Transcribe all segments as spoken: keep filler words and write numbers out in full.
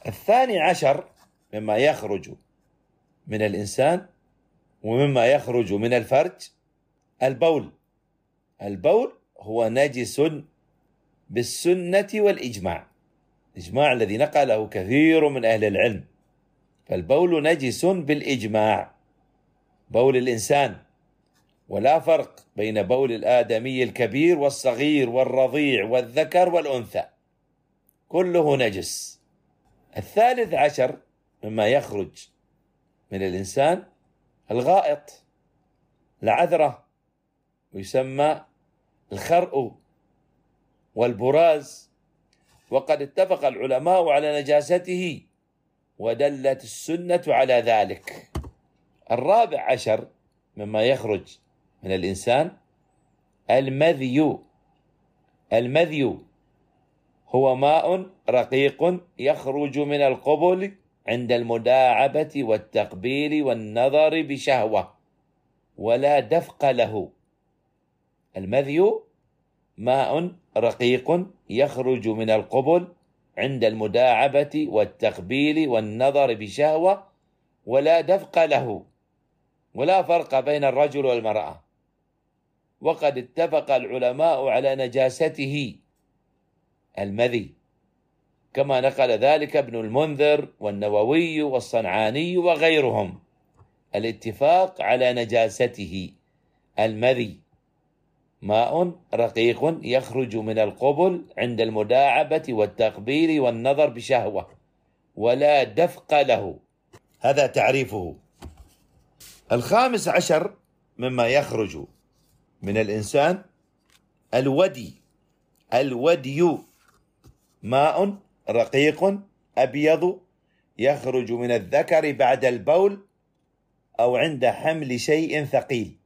الثاني عشر مما يخرج من الإنسان ومما يخرج من الفرج البول. البول هو نجس بالسنة والإجماع، الإجماع الذي نقله كثير من أهل العلم، فالبول نجس بالإجماع، بول الإنسان، ولا فرق بين بول الآدمي الكبير والصغير والرضيع والذكر والأنثى، كله نجس. الثالث عشر مما يخرج من الإنسان الغائط، العذرة، ويسمى الخرء والبراز، وقد اتفق العلماء على نجاسته ودلت السنة على ذلك. الرابع عشر مما يخرج من الإنسان المذي. المذي هو ماء رقيق يخرج من القبل عند المداعبة والتقبيل والنظر بشهوة ولا دفق له. المذي ماء رقيق يخرج من القبل عند المداعبة والتقبيل والنظر بشهوة ولا دفق له، ولا فرق بين الرجل والمرأة، وقد اتفق العلماء على نجاسته المذي، كما نقل ذلك ابن المنذر والنووي والصنعاني وغيرهم، الاتفاق على نجاسته. المذي ماء رقيق يخرج من القبل عند المداعبة والتقبيل والنظر بشهوة ولا دفق له، هذا تعريفه. الخامس عشر مما يخرج من الإنسان الودي. الودي ماء رقيق أبيض يخرج من الذكر بعد البول أو عند حمل شيء ثقيل.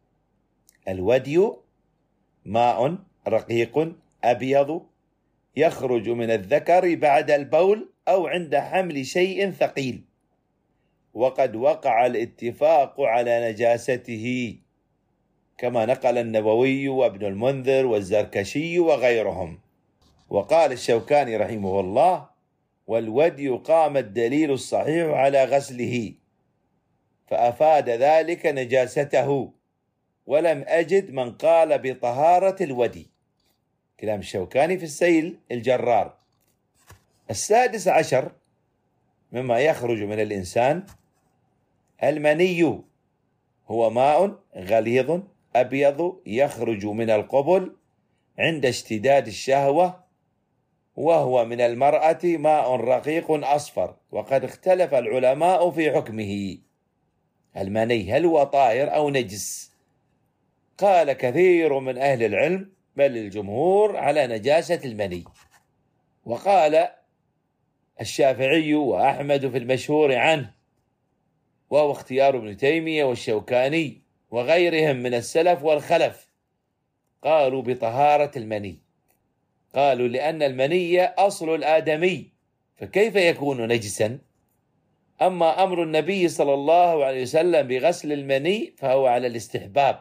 الودي ماء رقيق أبيض يخرج من الذكر بعد البول أو عند حمل شيء ثقيل، وقد وقع الاتفاق على نجاسته، كما نقل النووي وابن المنذر والزركشي وغيرهم. وقال الشوكاني رحمه الله: والودي قام الدليل الصحيح على غسله فأفاد ذلك نجاسته، ولم أجد من قال بطهارة الودي. كلام الشوكاني في السيل الجرار. السادس عشر مما يخرج من الإنسان المني، هو ماء غليظ أبيض يخرج من القبل عند اشتداد الشهوة، وهو من المرأة ماء رقيق أصفر، وقد اختلف العلماء في حكمه. المني هل هو طاهر أو نجس؟ قال كثير من أهل العلم بل الجمهور على نجاسة المني، وقال الشافعي وأحمد في المشهور عنه، وهو اختيار ابن تيمية والشوكاني وغيرهم من السلف والخلف، قالوا بطهارة المني. قالوا لأن المني أصل الآدمي، فكيف يكون نجسا؟ أما أمر النبي صلى الله عليه وسلم بغسل المني فهو على الاستحباب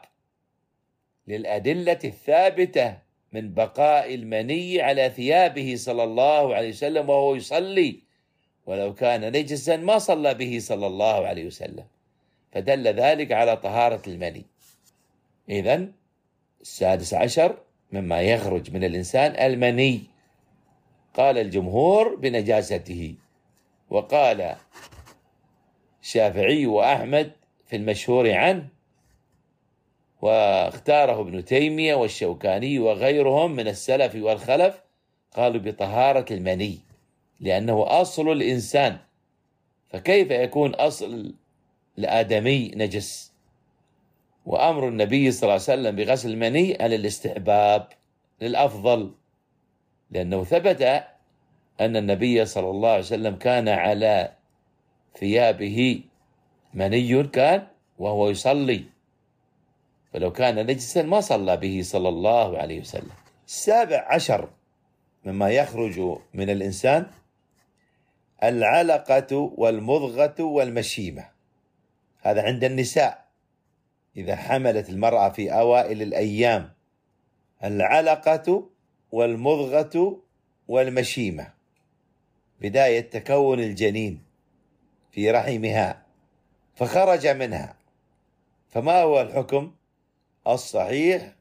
للأدلة الثابتة من بقاء المني على ثيابه صلى الله عليه وسلم وهو يصلي، ولو كان نجسا ما صلى به صلى الله عليه وسلم، فدل ذلك على طهارة المني. إذن السادس عشر مما يخرج من الإنسان المني، قال الجمهور بنجاسته، وقال الشافعي وأحمد في المشهور عنه، واختاره ابن تيمية والشوكاني وغيرهم من السلف والخلف، قالوا بطهارة المني لأنه أصل الإنسان، فكيف يكون أصل الآدمي نجس؟ وأمر النبي صلى الله عليه وسلم بغسل المني على الاستحباب للأفضل، لأنه ثبت أن النبي صلى الله عليه وسلم كان على ثيابه مني كان وهو يصلي، فلو كان نجسا ما صلى به صلى الله عليه وسلم. السابع عشر مما يخرج من الإنسان العلقة والمضغة والمشيمة، هذا عند النساء إذا حملت المرأة في أوائل الأيام، العلقة والمضغة والمشيمة، بداية تكون الجنين في رحمها فخرج منها، فما هو الحكم الصحيح؟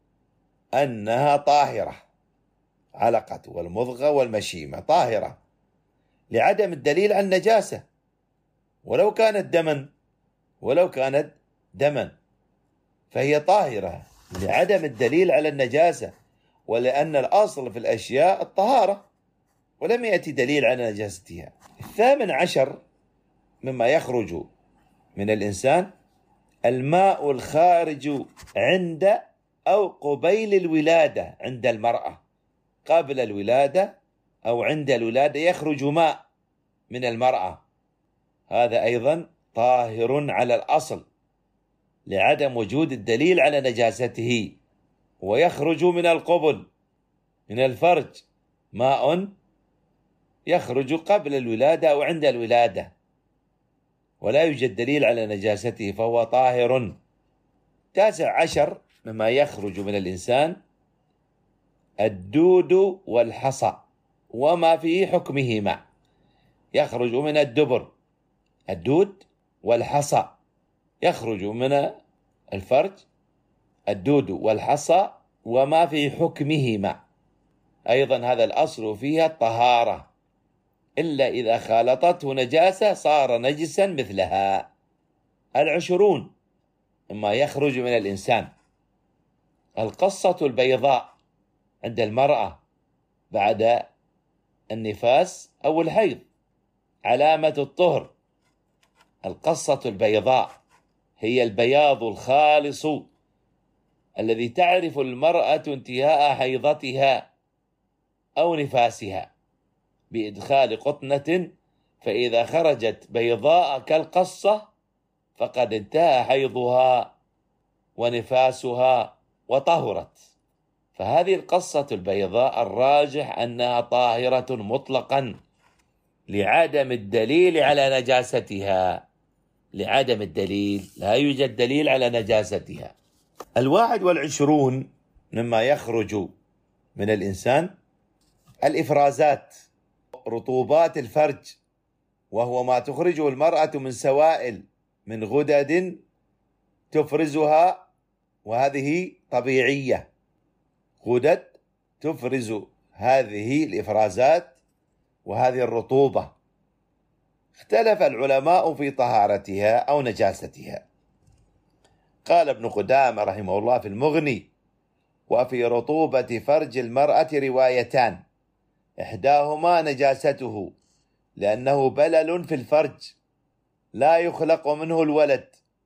أنها طاهرة، علقة والمضغة والمشيمة طاهرة لعدم الدليل على النجاسة، ولو كانت دما ولو كانت دما فهي طاهرة لعدم الدليل على النجاسة، ولأن الأصل في الأشياء الطهارة ولم يأتي دليل على نجاستها. الثامن عشر مما يخرج من الإنسان الماء الخارج عند أو قبيل الولادة. عند المرأة قبل الولادة أو عند الولادة يخرج ماء من المرأة، هذا أيضا طاهر على الأصل لعدم وجود الدليل على نجاسته. ويخرج من القبل من الفرج ماء يخرج قبل الولادة أو عند الولادة ولا يوجد دليل على نجاسته فهو طاهر. تاسع عشر مما يخرج من الإنسان الدود والحصى وما في حكمهما. يخرج من الدبر الدود والحصى، يخرج من الفرج الدود والحصى وما في حكمهما. أيضا هذا الأصل فيها الطهارة، إلا إذا خالطته نجاسة صار نجسا مثلها. العشرون مما يخرج من الإنسان القصة البيضاء عند المرأة بعد النفاس أو الحيض، علامة الطهر. القصة البيضاء هي البياض الخالص الذي تعرف المرأة انتهاء حيضتها أو نفاسها بإدخال قطنة، فإذا خرجت بيضاء كالقصة فقد انتهى حيضها ونفاسها وطهرت. فهذه القصة البيضاء الراجح أنها طاهرة مطلقا لعدم الدليل على نجاستها، لعدم الدليل، لا يوجد دليل على نجاستها. الواحد والعشرون مما يخرج من الإنسان الإفرازات، رطوبات الفرج، وهو ما تخرجه المرأة من سوائل من غدد تفرزها، وهذه طبيعية، غدد تفرز هذه الإفرازات وهذه الرطوبة. اختلف العلماء في طهارتها أو نجاستها. قال ابن قدامة رحمه الله في المغني: وفي رطوبة فرج المرأة روايتان، إحداهما نجاسته لأنه بلل في الفرج لا يخلق منه الولد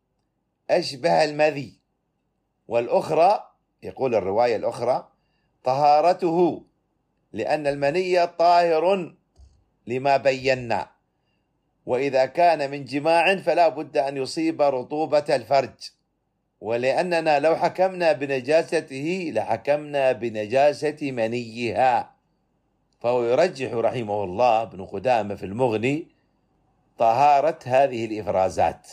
أشبه المذي، والأخرى يقول الرواية الأخرى طهارته لأن المني طاهر لما بينا، وإذا كان من جماع فلا بد أن يصيب رطوبة الفرج، ولأننا لو حكمنا بنجاسته لحكمنا بنجاسة منيها. فهو يرجح رحمه الله ابن قدامة في المغني طهارة هذه الإفرازات.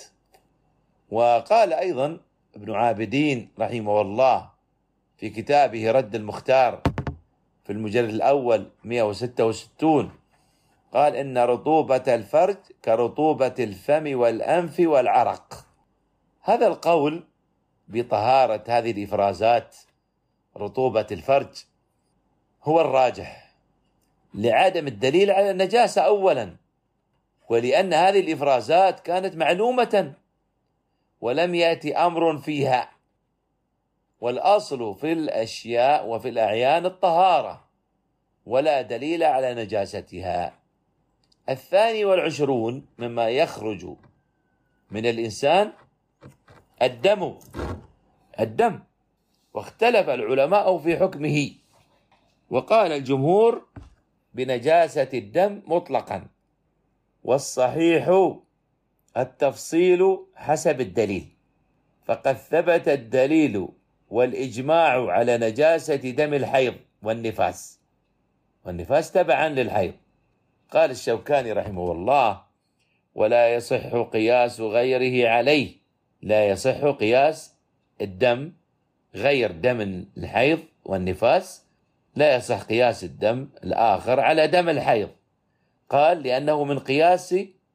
وقال أيضا ابن عابدين رحمه الله في كتابه رد المختار في المجلد الأول مئة وستة وستين، قال إن رطوبة الفرج كرطوبة الفم والأنف والعرق. هذا القول بطهارة هذه الإفرازات رطوبة الفرج هو الراجح لعدم الدليل على النجاسة أولا، ولأن هذه الإفرازات كانت معلومة ولم يأتي أمر فيها، والأصل في الأشياء وفي الأعيان الطهارة ولا دليل على نجاستها. الثاني والعشرون مما يخرج من الإنسان الدم الدم واختلف العلماء في حكمه، وقال الجمهور بنجاسة الدم مطلقا، والصحيح التفصيل حسب الدليل، فقد ثبت الدليل والإجماع على نجاسة دم الحيض والنفاس، والنفاس تبعا للحيض. قال الشوكاني رحمه الله: ولا يصح قياس غيره عليه. لا يصح قياس الدم غير دم الحيض والنفاس، لا يصح قياس الدم الآخر على دم الحيض. قال لأنه من قياس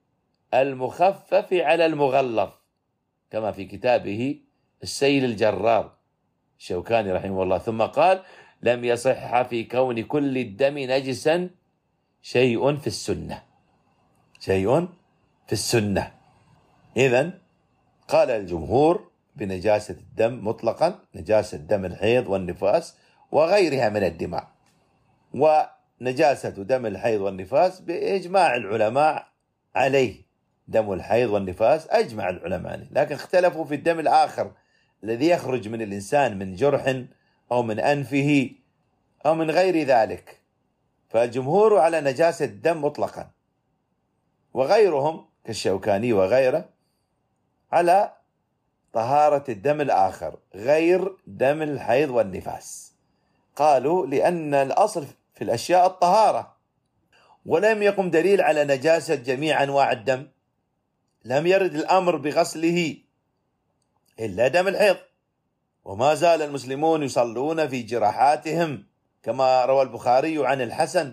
المخفف على المغلظ، كما في كتابه السيل الجرار الشوكاني رحمه الله. ثم قال لم يصح في كون كل الدم نجسا شيء في السنة، شيء في السنة. إذن قال الجمهور بنجاسة الدم مطلقا، نجاسة دم الحيض والنفاس وغيرها من الدماء، ونجاسة دم الحيض والنفاس بإجماع العلماء عليه. دم الحيض والنفاس أجمع العلماء عليه، لكن اختلفوا في الدم الآخر الذي يخرج من الإنسان من جرح أو من أنفه أو من غير ذلك، فالجمهور على نجاسة الدم مطلقا، وغيرهم كالشوكاني وغيره على طهارة الدم الآخر غير دم الحيض والنفاس. قالوا لأن الأصل في الأشياء الطهارة، ولم يقم دليل على نجاسة جميع أنواع الدم، لم يرد الأمر بغسله إلا دم الحيض، وما زال المسلمون يصلون في جراحاتهم، كما روى البخاري عن الحسن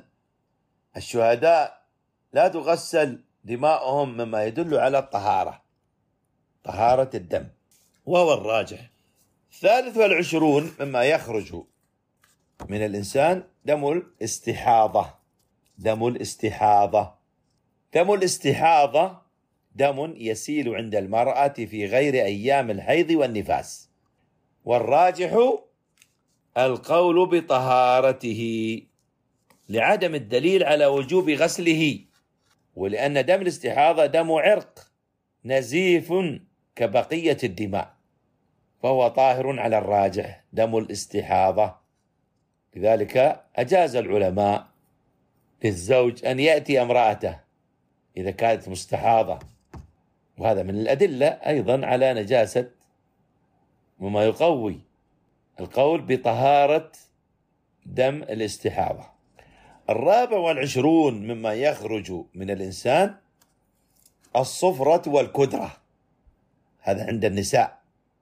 الشهداء لا تغسل دماؤهم، مما يدل على الطهارة، طهارة الدم، وهو الراجح. الثالث والعشرون مما يخرج من الإنسان دم الاستحاضة. دم الاستحاضة دم الاستحاضة دم يسيل عند المرأة في غير أيام الحيض والنفاس، والراجح القول بطهارته لعدم الدليل على وجوب غسله، ولأن دم الاستحاضة دم عرق نزيف كبقية الدماء، فهو طاهر على الراجح دم الاستحاضة. لذلك أجاز العلماء للزوج أن يأتي امرأته إذا كانت مستحاضة، وهذا من الأدلة أيضا على نجاسة، وما يقوي القول بطهارة دم الاستحاضة. الرابع والعشرون مما يخرج من الإنسان الصفرة والكدرة، هذا عند النساء،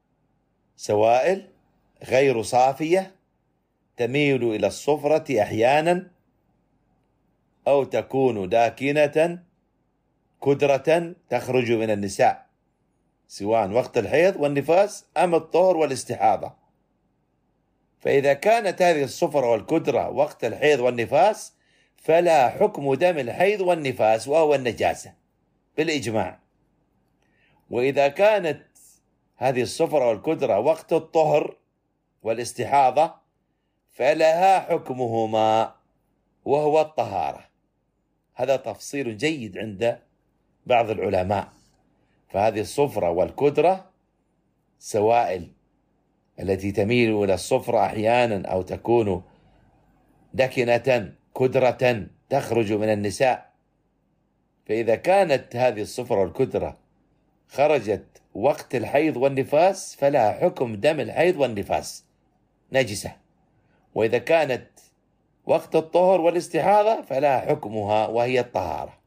سوائل غير صافية تميل إلى الصفرة أحيانا أو تكون داكنة كدرة تخرج من النساء سواء وقت الحيض والنفاس أم الطهر والاستحاضة. فإذا كانت هذه الصفرة والكدرة وقت الحيض والنفاس فلا حكم دم الحيض والنفاس، وهو النجاسة بالإجماع. وإذا كانت هذه الصفرة والكدرة وقت الطهر والاستحاضة فلها حكمهما، وهو الطهارة. هذا تفصيل جيد عند بعض العلماء. فهذه الصفرة والكدرة سوائل التي تميل إلى الصفرة أحيانا أو تكون دكنة كدرة تخرج من النساء، فإذا كانت هذه الصفرة والكدرة خرجت وقت الحيض والنفاس فلها حكم دم الحيض والنفاس نجسة، وإذا كانت وقت الطهر والاستحاضة فلها حكمها وهي الطهارة.